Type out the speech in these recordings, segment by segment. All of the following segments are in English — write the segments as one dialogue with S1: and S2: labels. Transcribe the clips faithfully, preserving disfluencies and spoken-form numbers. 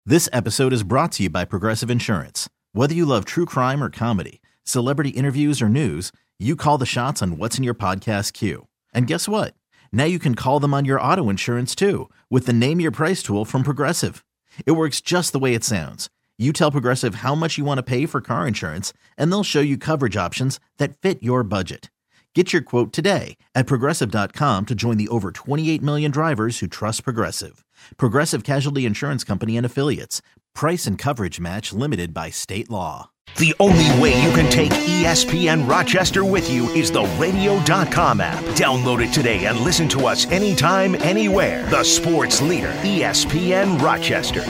S1: This episode is brought to you by Progressive Insurance. Whether you love true crime or comedy, celebrity interviews or news, you call the shots on what's in your podcast queue. And guess what? Now you can call them on your auto insurance too with the Name Your Price tool from Progressive. It works just the way it sounds. You tell Progressive how much you want to pay for car insurance, and they'll show you coverage options that fit your budget. Get your quote today at Progressive dot com to join the over twenty-eight million drivers who trust Progressive. Progressive Casualty Insurance Company and Affiliates. Price and coverage match limited by state law.
S2: The only way you can take E S P N Rochester with you is the radio dot com app. Download it today and listen to us anytime, anywhere. The sports leader, E S P N Rochester.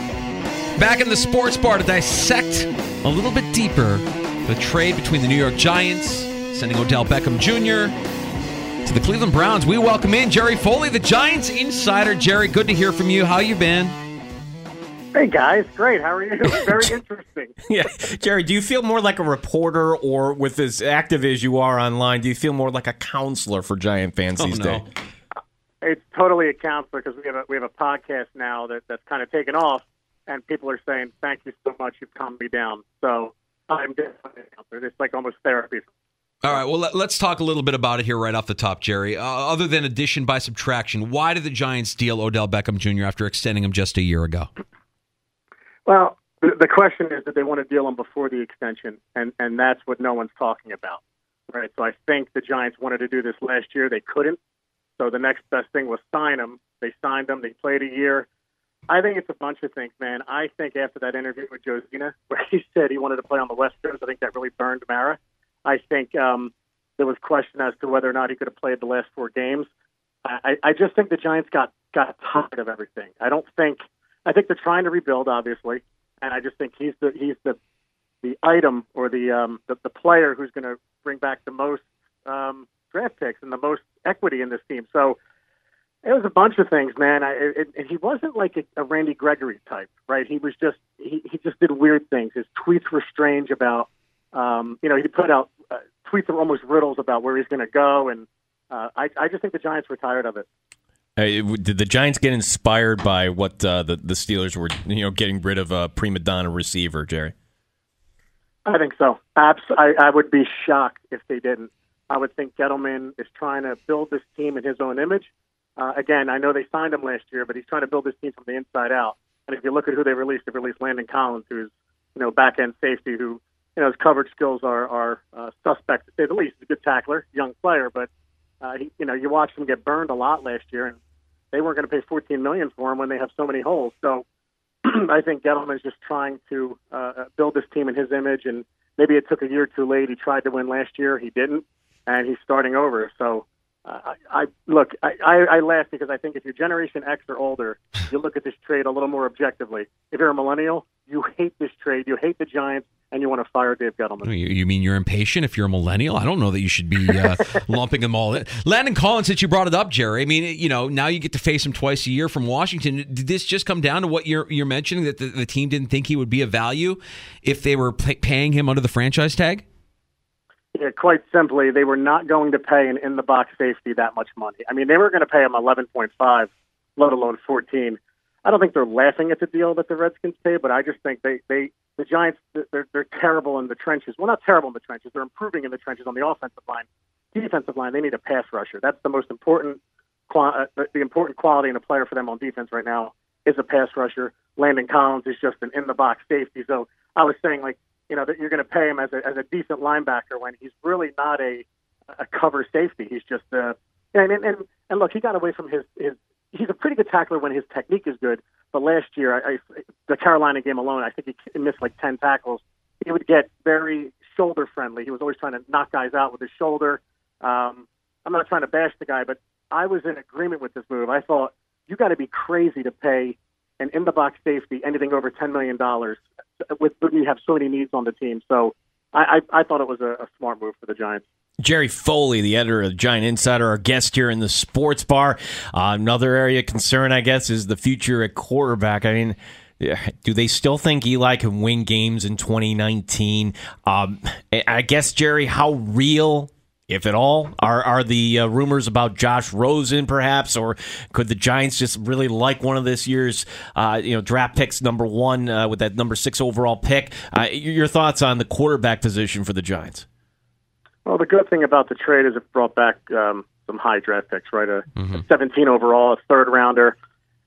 S3: Back in the sports bar to dissect a little bit deeper the trade between the New York Giants, sending Odell Beckham Junior to the Cleveland Browns. We welcome in Jerry Foley, the Giants insider. Jerry, good to hear from you. How you been?
S4: Hey, guys. Great. How are you? Very interesting.
S5: Yeah. Jerry, do you feel more like a reporter, or with as active as you are online, do you feel more like a counselor for Giant fans
S3: Oh,
S5: these
S3: no.
S5: days?
S4: It's totally a counselor because we have a we have a podcast now that, that's kind of taken off, and people are saying, thank you so much. You've calmed me down. So I'm definitely a counselor. It's like almost therapy.
S3: All right, well, let, let's talk a little bit about it here right off the top, Jerry. Uh, other than addition by subtraction, why did the Giants deal Odell Beckham Junior after extending him just a year ago?
S4: Well, the, the question is that they want to deal him before the extension, and, and that's what no one's talking about. Right. So I think the Giants wanted to do this last year. They couldn't. So the next best thing was sign him. They signed him. They played a year. I think it's a bunch of things, man. I think after that interview with Josina, where he said he wanted to play on the West Coast, I think that really burned Mara. I think um, there was question as to whether or not he could have played the last four games. I, I just think the Giants got, got tired of everything. I don't think – I think they're trying to rebuild, obviously, and I just think he's the he's the the item or the um, the, the player who's going to bring back the most um, draft picks and the most equity in this team. So it was a bunch of things, man. I, it, it, he wasn't like a, a Randy Gregory type, right? He was just he, he just did weird things. His tweets were strange about um, you know he put out uh, tweets that were almost riddles about where he's going to go, and uh, I I just think the Giants were tired of it.
S5: Hey, did the Giants get inspired by what uh, the, the Steelers were, you know, getting rid of a prima donna receiver, Jerry?
S4: I think so. Abs- I, I would be shocked if they didn't. I would think Gettleman is trying to build this team in his own image. Uh, again, I know they signed him last year, but he's trying to build this team from the inside out. And if you look at who they released, they released Landon Collins, who's, you know, back-end safety, who, you know, his coverage skills are, are uh, suspect, to say the least. He's a good tackler, young player, but, uh, he, you know, you watched him get burned a lot last year, and they weren't going to pay fourteen million dollars for him when they have so many holes. So I think Gettleman's just trying to uh, build this team in his image, and maybe it took a year too late. He tried to win last year. He didn't, and he's starting over. So uh, I, I look, I, I, I laugh because I think if you're Generation X or older, you look at this trade a little more objectively. If you're a millennial, you hate this trade. You hate the Giants, and you want to fire Dave Gettleman.
S3: You, you mean you're impatient if you're a millennial? I don't know that you should be uh, lumping them all in. Landon Collins, since you brought it up, Jerry, I mean, you know, now you get to face him twice a year from Washington. Did this just come down to what you're you're mentioning, that the, the team didn't think he would be a value if they were pay- paying him under the franchise tag?
S4: Yeah, quite simply, they were not going to pay an in-the-box safety that much money. I mean, they were going to pay him eleven point five, let alone fourteen. I don't think they're laughing at the deal that the Redskins pay, but I just think they, they the Giants, they're, they're terrible in the trenches. Well, not terrible in the trenches. They're improving in the trenches on the offensive line. Defensive line, they need a pass rusher. That's the most important, uh, the important quality in a player for them on defense right now is a pass rusher. Landon Collins is just an in-the-box safety. So I was saying, like, you know, that you're going to pay him as a, as a decent linebacker when he's really not a, a cover safety. He's just a, and, and, and, and look, he got away from his, his, he's a pretty good tackler when his technique is good. But last year, I, I, the Carolina game alone, I think he missed like ten tackles. He would get very shoulder friendly. He was always trying to knock guys out with his shoulder. Um, I'm not trying to bash the guy, but I was in agreement with this move. I thought, you got to be crazy to pay an in-the-box safety anything over ten million dollars with when you have so many needs on the team. So I, I, I thought it was a, a smart move for the Giants.
S5: Jerry Foley, the editor of the Giant Insider, our guest here in the Sports Bar. Uh, another area of concern, I guess, is the future at quarterback. I mean, do they still think Eli can win games in twenty nineteen? Um, I guess, Jerry, how real if at all? Are are the uh, rumors about Josh Rosen, perhaps, or could the Giants just really like one of this year's, uh, you know, draft picks, number one uh, with that number six overall pick? Uh, your thoughts on the quarterback position for the Giants?
S4: Well, the good thing about the trade is it brought back um, some high draft picks, right? A,
S3: Mm-hmm.
S4: a seventeen overall, a third rounder.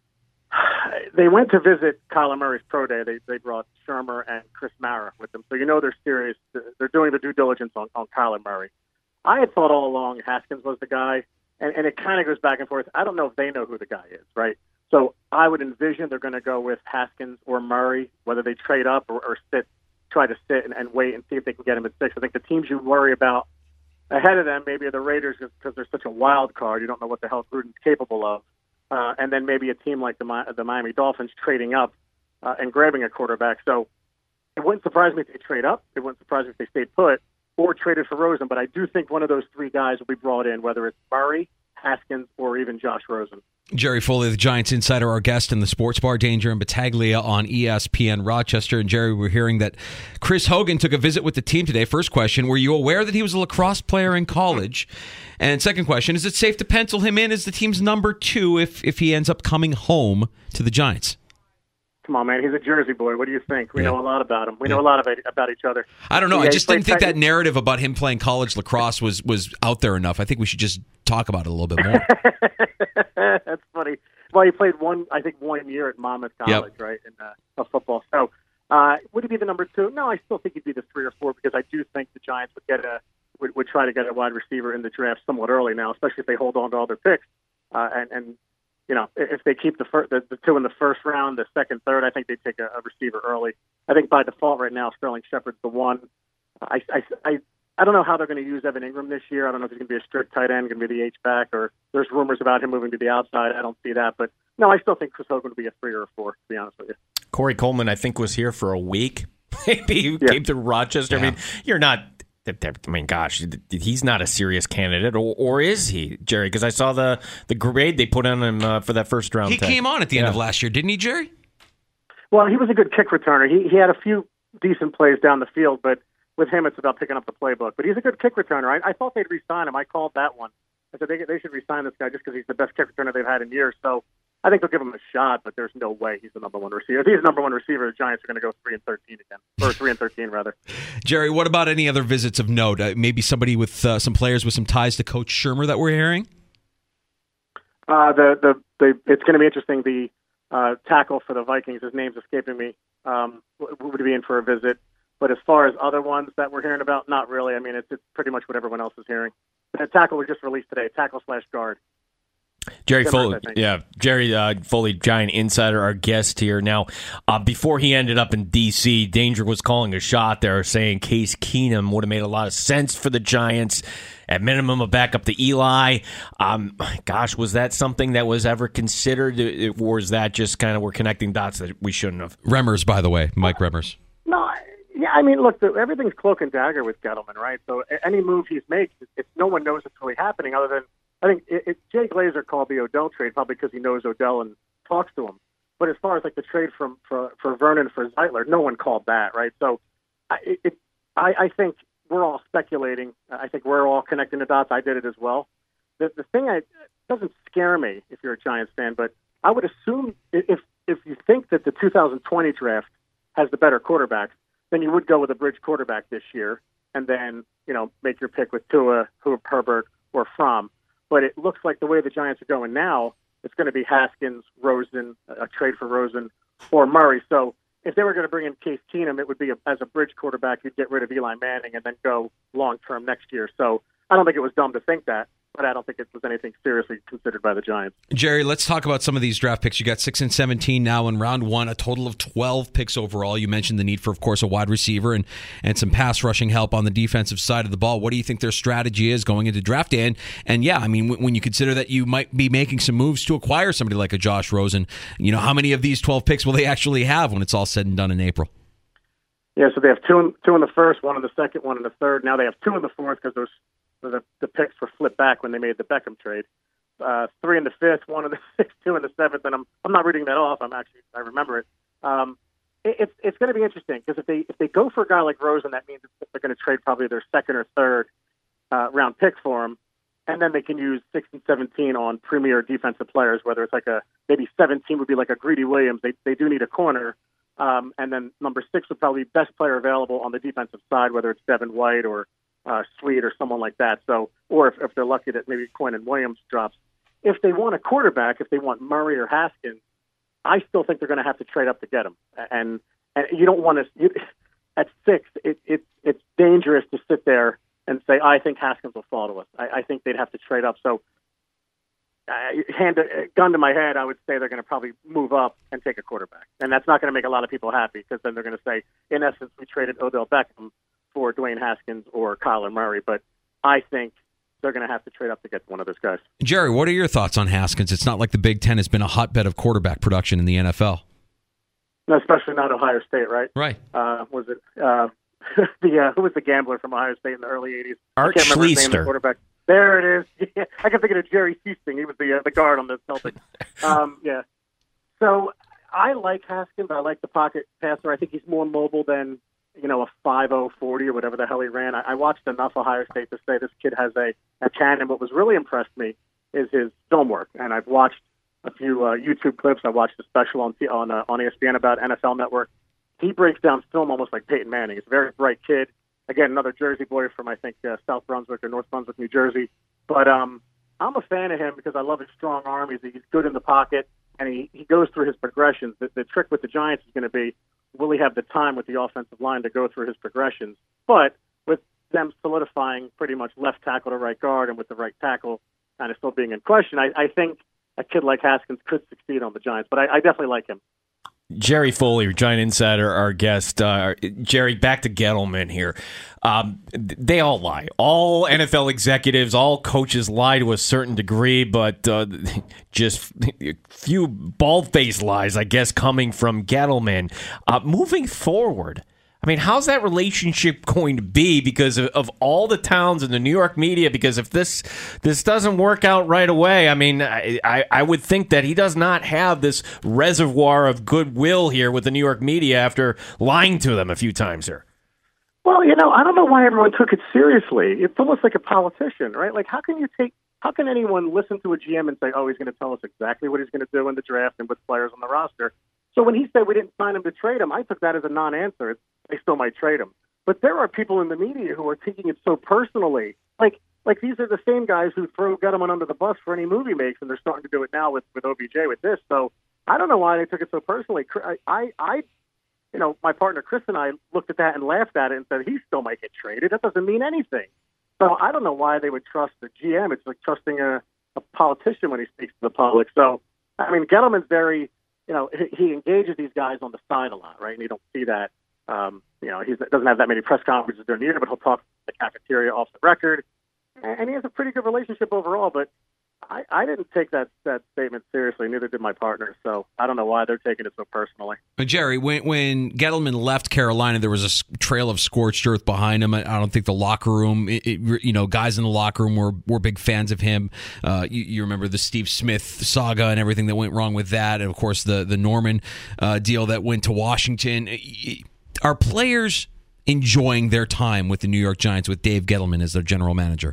S4: They went to visit Kyler Murray's pro day. They they brought Shermer and Chris Mara with them, so you know they're serious. They're doing the due diligence on, on Kyler Murray. I had thought all along Haskins was the guy, and, and it kind of goes back and forth. I don't know if they know who the guy is, right? So I would envision they're going to go with Haskins or Murray, whether they trade up or, or sit, try to sit and, and wait and see if they can get him at six. I think the teams you worry about ahead of them maybe are the Raiders because they're such a wild card. You don't know what the hell Gruden's capable of. Uh, and then maybe a team like the, Mi- the Miami Dolphins trading up uh, and grabbing a quarterback. So it wouldn't surprise me if they trade up. It wouldn't surprise me if they stayed put or traded for Rosen. But I do think one of those three guys will be brought in, whether it's Murray, Haskins, or even Josh Rosen.
S3: Jerry Foley, the Giants insider, our guest in the Sports Bar, Danger and Battaglia on E S P N Rochester. And Jerry, we're hearing that Chris Hogan took a visit with the team today. First question, were you aware that he was a lacrosse player in college? And second question, is it safe to pencil him in as the team's number two if, if he ends up coming home to the Giants?
S4: Come on, man. He's a Jersey boy. What do you think? We
S3: Yeah.
S4: know a lot about him. We
S3: Yeah.
S4: know a lot about, about each other.
S3: I don't know.
S4: Yeah,
S3: I
S4: he
S3: just
S4: played
S3: didn't think
S4: second-
S3: that narrative about him playing college lacrosse was, was out there enough. I think we should just talk about it a little bit more.
S4: That's funny. Well, he played one, I think, one year at Monmouth College,
S3: Yep.
S4: right, in uh, of football. So, uh, would he be the number two? No, I still think he'd be the three or four because I do think the Giants would get a would, would try to get a wide receiver in the draft somewhat early now, especially if they hold on to all their picks. Uh, and, and you know, if they keep the, fir- the the two in the first round, the second, third, I think they take a, a receiver early. I think by default right now, Sterling Shepard's the one. I I I, I don't know how they're going to use Evan Ingram this year. I don't know if he's going to be a strict tight end, going to be the H-back, or there's rumors about him moving to the outside. I don't see that. But, no, I still think Chris Hogan would be a three or a four, to be honest with you.
S5: Corey Coleman, I think, was here for a week. Maybe he
S4: Yeah.
S5: came to Rochester. I
S3: Yeah.
S5: mean, you're not. I mean, gosh, he's not a serious candidate, or, or is he, Jerry? Because I saw the, the grade they put on him uh, for that first round.
S3: He
S5: test.
S3: came on at the end
S5: Yeah.
S3: of last year, didn't he, Jerry?
S4: Well, he was a good kick returner. He he had a few decent plays down the field, but with him, it's about picking up the playbook. But he's a good kick returner. I, I thought they'd re-sign him. I called that one. I said they they should re-sign this guy just because he's the best kick returner they've had in years. So I think they'll give him a shot, but there's no way he's the number one receiver. If he's the number one receiver, the Giants are going to go three and thirteen again, or three and thirteen rather.
S3: Jerry, what about any other visits of note? Uh, maybe somebody with uh, some players with some ties to Coach Shermer that we're hearing?
S4: Uh, the, the the it's going to be interesting. The uh, tackle for the Vikings, his name's escaping me, um, would be in for a visit. But as far as other ones that we're hearing about, not really. I mean, it's, it's pretty much what everyone else is hearing. The tackle was just released today, tackle slash guard.
S5: Jerry
S4: Simmers,
S5: Foley,
S4: I think.
S5: yeah, Jerry uh, Foley, Giant insider, our guest here. Now, uh, before he ended up in D C, Danger was calling a shot there, saying Case Keenum would have made a lot of sense for the Giants. At minimum, a backup to Eli. Um, gosh, was that something that was ever considered, or was that just kind of we're connecting dots that we shouldn't have?
S3: Remmers, by the way, Mike Remmers.
S4: No, yeah, I mean, look, the, everything's cloak and dagger with Gettleman, right? So a- any move he's made, it's, no one knows it's really happening other than, I think it, it, Jay Glazer called the Odell trade probably because he knows Odell and talks to him. But as far as like the trade from for, for Vernon for Zeitler, no one called that, right? So I, it, I, I think we're all speculating. I think we're all connecting the dots. I did it as well. The, the thing I, it doesn't scare me if you're a Giants fan, but I would assume if if you think that the two thousand twenty draft has the better quarterbacks, then you would go with a bridge quarterback this year, and then you know make your pick with Tua, Herbert, or Fromm. But it looks like the way the Giants are going now, it's going to be Haskins, Rosen, a trade for Rosen, or Murray. So if they were going to bring in Case Keenum, it would be a, as a bridge quarterback, you'd get rid of Eli Manning and then go long-term next year. So I don't think it was dumb to think that, but I don't think it was anything seriously considered by the Giants.
S3: Jerry, let's talk about some of these draft picks. You got six and seventeen now in round one, a total of twelve picks overall. You mentioned the need for, of course, a wide receiver and, and some pass rushing help on the defensive side of the ball. What do you think their strategy is going into draft day? And, and yeah, I mean, when, when you consider that you might be making some moves to acquire somebody like a Josh Rosen, you know, how many of these twelve picks will they actually have when it's all said and done in April?
S4: Yeah, so they have two in, two in the first, one in the second, one in the third. Now they have two in the fourth because those the, the picks were flipped back when they made the Beckham trade. Uh, three in the fifth, one in the sixth, two in the seventh, and I'm I'm not reading that off. I'm actually I remember it. Um, it it's it's going to be interesting because if they if they go for a guy like Rosen, that means they're going to trade probably their second or third, uh, round pick for him, and then they can use six and seventeen on premier defensive players. Whether it's like a maybe seventeen would be like a Greedy Williams. They they do need a corner, um, and then number six would probably be best player available on the defensive side, whether it's Devin White or uh, Sweet or someone like that. So, or if, if they're lucky that maybe Quinnen Williams drops. If they want a quarterback, if they want Murray or Haskins, I still think they're going to have to trade up to get him. And and you don't want to you, at six. It, it it's dangerous to sit there and say I think Haskins will fall to us. I, I think they'd have to trade up. So, uh, hand a gun to my head, I would say they're going to probably move up and take a quarterback, and that's not going to make a lot of people happy because then they're going to say, in essence, we traded Odell Beckham for Dwayne Haskins or Kyler Murray. But I think they're going to have to trade up to get one of those guys.
S3: Jerry, what are your thoughts on Haskins? It's not like the Big Ten has been a hotbed of quarterback production in the N F L.
S4: No, especially not Ohio State, right?
S3: Right.
S4: Uh, was it uh, the uh, who was the gambler from Ohio State in the early eighties?
S5: Art
S4: I can't remember his name, the
S5: Schlichter.
S4: quarterback. There it is. Yeah, I kept thinking of Jerry Seasting. He was the uh, the guard on the Celtics. Um, yeah. So I like Haskins. I like the pocket passer. I think he's more mobile than you know, a five oh forty or whatever the hell he ran. I, I watched enough Ohio State to say this kid has a, a cannon. What was really impressed me is his film work. And I've watched a few uh, YouTube clips. I watched a special on on, uh, on E S P N about N F L Network. He breaks down film almost like Peyton Manning. He's a very bright kid. Again, another Jersey boy from, I think, uh, South Brunswick or North Brunswick, New Jersey. But um, I'm a fan of him because I love his strong arm. He's, he's good in the pocket, and he, he goes through his progressions. The, the trick with the Giants is going to be, will he have the time with the offensive line to go through his progressions? But with them solidifying pretty much left tackle to right guard and with the right tackle kind of still being in question, I, I think a kid like Haskins could succeed on the Giants. But I, I definitely like him.
S5: Jerry Foley, Giant Insider, our guest. Uh, Jerry, back to Gettleman here. Um, they all lie. All N F L executives, all coaches lie to a certain degree, but uh, just a few bald-faced lies, I guess, coming from Gettleman. Uh, moving forward, I mean, how's that relationship going to be because of, of all the towns in the New York media? Because if this this doesn't work out right away, I mean, I, I, I would think that he does not have this reservoir of goodwill here with the New York media after lying to them a few times here.
S4: Well, you know, I don't know why everyone took it seriously. It's almost like a politician, right? Like, how can you take, how can anyone listen to a G M and say, oh, he's going to tell us exactly what he's going to do in the draft and with players on the roster? So when he said we didn't sign him to trade him, I took that as a non-answer. It's, they still might trade him. But there are people in the media who are taking it so personally. Like, like these are the same guys who throw Gettleman under the bus for any movie makes, and they're starting to do it now with, with O B J with this. So I don't know why they took it so personally. I, I, I, you know, my partner Chris and I looked at that and laughed at it and said, he still might get traded. That doesn't mean anything. So I don't know why they would trust the G M. It's like trusting a, a politician when he speaks to the public. So, I mean, Gettleman's very, you know, he, he engages these guys on the side a lot, right? And you don't see that. Um, you know, he doesn't have that many press conferences during the year, but he'll talk to the cafeteria off the record. And, and he has a pretty good relationship overall, but I, I didn't take that, that statement seriously. Neither did my partner. So I don't know why they're taking it so personally.
S3: But Jerry, when when Gettleman left Carolina, there was a trail of scorched earth behind him. I don't think the locker room, it, it, you know, guys in the locker room were, were big fans of him. Uh, you, you remember the Steve Smith saga and everything that went wrong with that. And, of course, the, the Norman uh, deal that went to Washington. Are players enjoying their time with the New York Giants with Dave Gettleman as their general manager?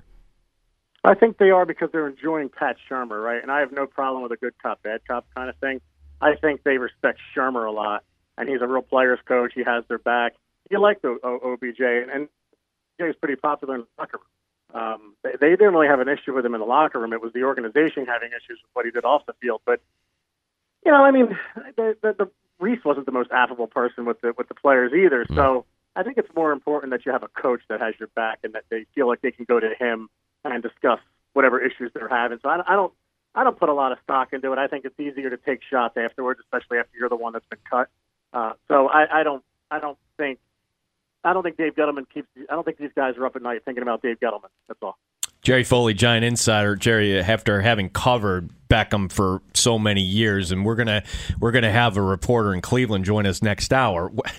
S4: I think they are because they're enjoying Pat Shurmur, right? And I have no problem with a good cop, bad cop kind of thing. I think they respect Shurmur a lot, and he's a real players coach. He has their back. You like the O B J, and Jay's pretty popular in the locker room. Um, they, they didn't really have an issue with him in the locker room. It was the organization having issues with what he did off the field. But, you know, I mean, the, the, the Reese wasn't the most affable person with the with the players either. So I think it's more important that you have a coach that has your back and that they feel like they can go to him and discuss whatever issues they're having. So I, I don't, I don't put a lot of stock into it. I think it's easier to take shots afterwards, especially after you're the one that's been cut. Uh, so I, I don't, I don't think, I don't think Dave Gettleman keeps. I don't think these guys are up at night thinking about Dave Gettleman. That's all.
S5: Jerry Foley, Giant Insider. Jerry, after having covered Beckham for so many years, and we're gonna we're gonna have a reporter in Cleveland join us next hour.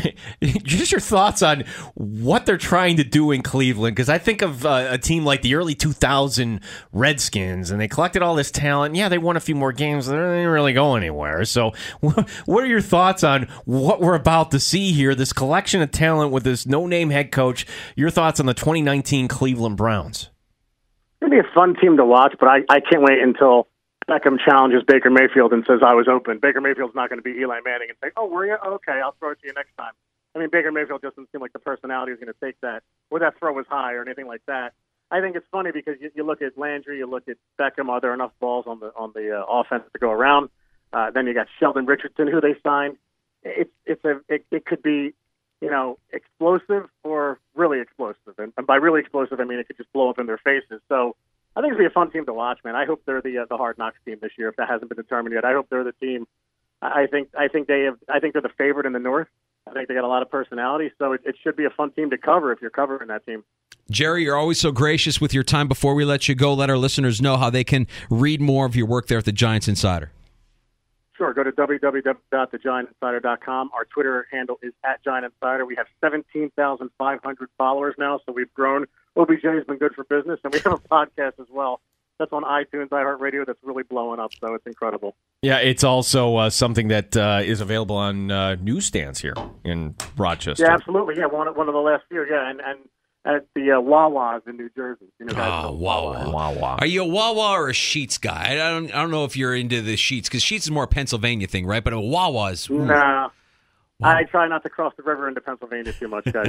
S5: just your thoughts on what they're trying to do in Cleveland, because I think of uh, a team like the early two thousand Redskins, and they collected all this talent. Yeah, they won a few more games. They didn't really go anywhere. So what are your thoughts on what we're about to see here, this collection of talent with this no-name head coach? Your thoughts on the twenty nineteen Cleveland Browns?
S4: It'll be a fun team to watch, but I, I can't wait until Beckham challenges Baker Mayfield and says, I was open. Baker Mayfield's not going to be Eli Manning and say, oh, were you? Okay, I'll throw it to you next time. I mean, Baker Mayfield doesn't seem like the personality is going to take that, or that throw was high or anything like that. I think it's funny because you, you look at Landry, you look at Beckham, are there enough balls on the on the uh, offense to go around? Uh, then you got Sheldon Richardson, who they signed. It's it's a it, it could be, you know, explosive or really explosive. And, and by really explosive, I mean it could just blow up in their faces. So I think it'll be a fun team to watch, man. I hope they're the uh, the Hard Knocks team this year, if that hasn't been determined yet. I hope they're the team. I think I think they have. I think they're the favorite in the North. I think they got a lot of personality, so it, it should be a fun team to cover if you're covering that team.
S3: Jerry, you're always so gracious with your time. Before we let you go, let our listeners know how they can read more of your work there at the Giants Insider.
S4: Sure. Go to w w w dot the giant insider dot com. Our Twitter handle is at Giant Insider. We have seventeen thousand five hundred followers now, so we've grown. O B J has been good for business, and we have a podcast as well. That's on iTunes, iHeartRadio. That's really blowing up, so it's incredible.
S5: Yeah, it's also uh, something that uh, is available on uh, newsstands here in Rochester.
S4: Yeah, absolutely. Yeah, one, one of the last few. Yeah, and, and at the uh, Wawas in New Jersey. You know,
S3: oh, Wawa.
S5: Wawa.
S3: Are you a Wawa or a Sheetz guy? I don't, I don't know if you're into the Sheetz, because Sheetz is more a Pennsylvania thing, right? But a Wawa is...
S4: Nah. Wow. I try not to cross the river into Pennsylvania too much, guys.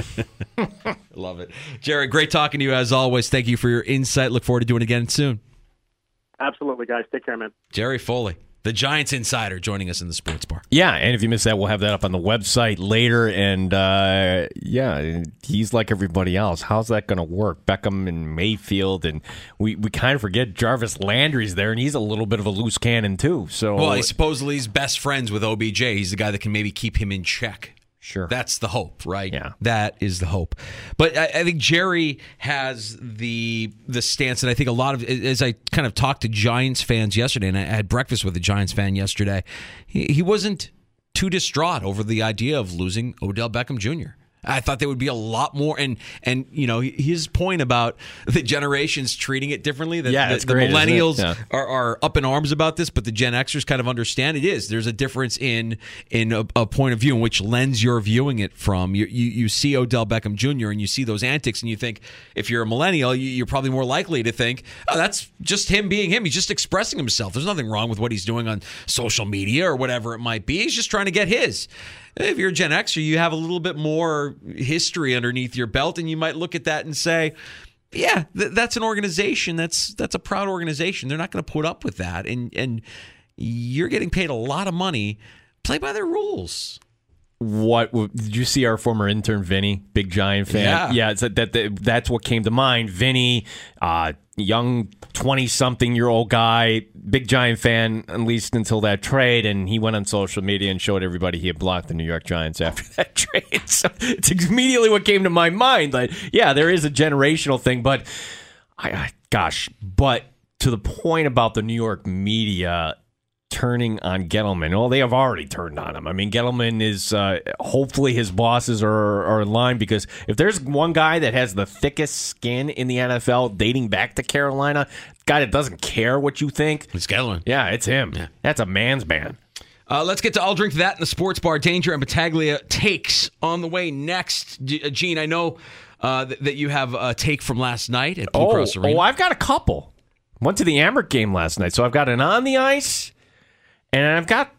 S3: Love it. Jerry, great talking to you as always. Thank you for your insight. Look forward to doing it again soon.
S4: Absolutely, guys. Take care, man.
S3: Jerry Foley, the Giants Insider, joining us in the Sports Bar.
S5: Yeah, and if you missed that, we'll have that up on the website later. And, uh, yeah, he's like everybody else. How's that going to work? Beckham and Mayfield, and we, we kind of forget Jarvis Landry's there, and he's a little bit of a loose cannon, too. So,
S3: well, he supposedly he's best friends with O B J. He's the guy that can maybe keep him in check.
S5: Sure.
S3: That's the hope, right?
S5: Yeah.
S3: That is the hope. But I, I think Jerry has the the stance that I think a lot of, as I kind of talked to Giants fans yesterday, and I had breakfast with a Giants fan yesterday, he, he wasn't too distraught over the idea of losing Odell Beckham Junior I thought there would be a lot more, and and you know his point about the generations treating it differently. That
S5: yeah,
S3: the,
S5: it's
S3: the
S5: great,
S3: millennials
S5: yeah.
S3: are, are up in arms about this, but the Gen Xers kind of understand it is. There's a difference in in a, a point of view in which lens you're viewing it from. You, you you see Odell Beckham Junior and you see those antics, and you think if you're a millennial, you, you're probably more likely to think, oh, that's just him being him. He's just expressing himself. There's nothing wrong with what he's doing on social media or whatever it might be. He's just trying to get his. If you're a Gen Xer, you have a little bit more history underneath your belt, and you might look at that and say, yeah, th- that's an organization. That's that's a proud organization. They're not going to put up with that. And and you're getting paid a lot of money. Play by their rules.
S5: What did you see our former intern Vinny, big Giant fan?
S3: Yeah,
S5: yeah it's that, that that's what came to mind. Vinny, uh, young twenty-something-year-old guy, big Giant fan, at least until that trade, and he went on social media and showed everybody he had blocked the New York Giants after that trade. So it's immediately what came to my mind. Like, yeah, there is a generational thing, but I, I gosh, but to the point about the New York media turning on Gettleman. Well, they have already turned on him. I mean, Gettleman is, uh, hopefully his bosses are, are in line, because if there's one guy that has the thickest skin in the N F L dating back to Carolina, guy that doesn't care what you think.
S3: It's Gettleman.
S5: Yeah, it's him.
S3: Yeah.
S5: That's a man's man.
S3: Uh, let's get to I'll Drink to That in the Sports Bar. Danger and Battaglia takes on the way next. G- Gene, I know uh, th- that you have a take from last night at Blue
S5: Oh,
S3: Cross Arena.
S5: oh, I've got a couple. Went to the Amherst game last night, so I've got an on the ice, and I've got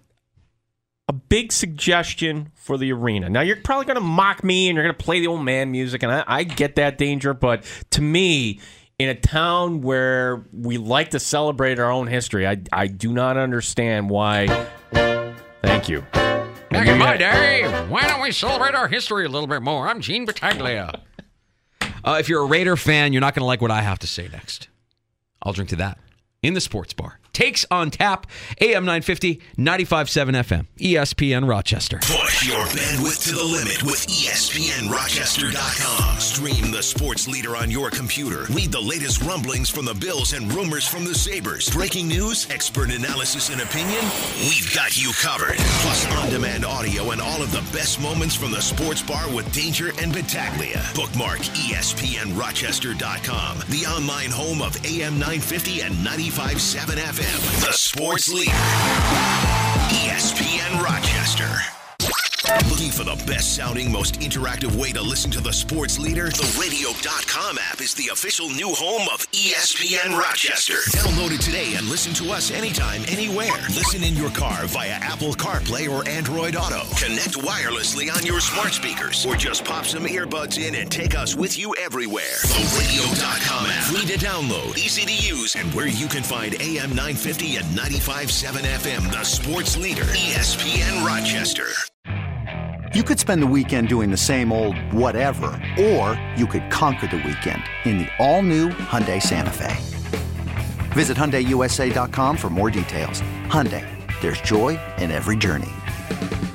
S5: a big suggestion for the arena. Now, you're probably going to mock me, and you're going to play the old man music, and I, I get that, Danger, but to me, in a town where we like to celebrate our own history, I, I do not understand why. Thank you.
S3: Back in my day, why don't we celebrate our history a little bit more? I'm Gene Battaglia. uh, if you're a Raider fan, you're not going to like what I have to say next. I'll drink to that in the Sports Bar. Takes on Tap, A M nine fifty, ninety-five point seven F M, E S P N Rochester.
S2: Push your bandwidth to the limit with E S P N Rochester dot com. Stream the sports leader on your computer. Read the latest rumblings from the Bills and rumors from the Sabres. Breaking news, expert analysis and opinion. We've got you covered. Plus on-demand audio and all of the best moments from the sports bar with Danger and Battaglia. Bookmark E S P N Rochester dot com, the online home of A M nine fifty and ninety-five point seven F M. The sports leader. E S P N Rochester. Looking for the best sounding, most interactive way to listen to the sports leader? The radio dot com app is the official new home of E S P N Rochester. Download it today and listen to us anytime, anywhere. Listen in your car via Apple CarPlay or Android Auto. Connect wirelessly on your smart speakers or just pop some earbuds in and take us with you everywhere. The radio dot com app. Free to download, easy to use, and where you can find A M nine fifty and ninety-five point seven F M, the sports leader, E S P N Rochester.
S6: You could spend the weekend doing the same old whatever, or you could conquer the weekend in the all-new Hyundai Santa Fe. Visit Hyundai U S A dot com for more details. Hyundai, there's joy in every journey.